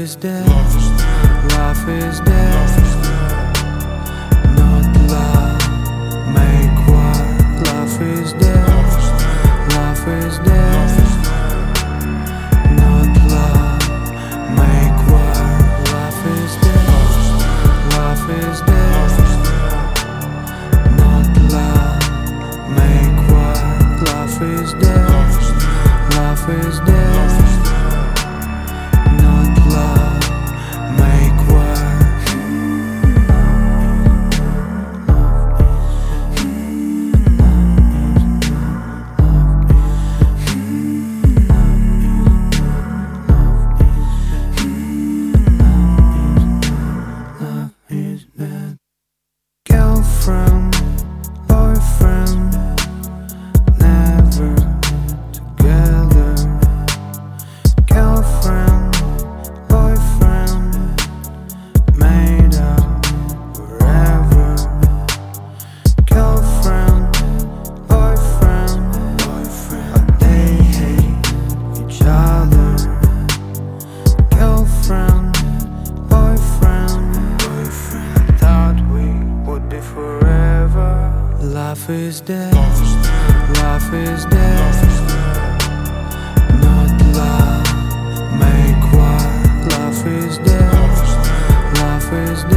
is dead. Love is dead. Not love. Make war. Love is dead. Love is dead. Not love. Make war. Love is dead. Love is dead. Not love. Make war. Love is dead. Love is dead. Not love. Make war. Love is dead. Girlfriend, boyfriend, never together. Girlfriend, boyfriend, made up forever. Girlfriend, boyfriend, but they hate each other. Girlfriend, boyfriend, I thought we would be forever. Love is dead. Love is dead. Not love. Make war. Love is dead. Love is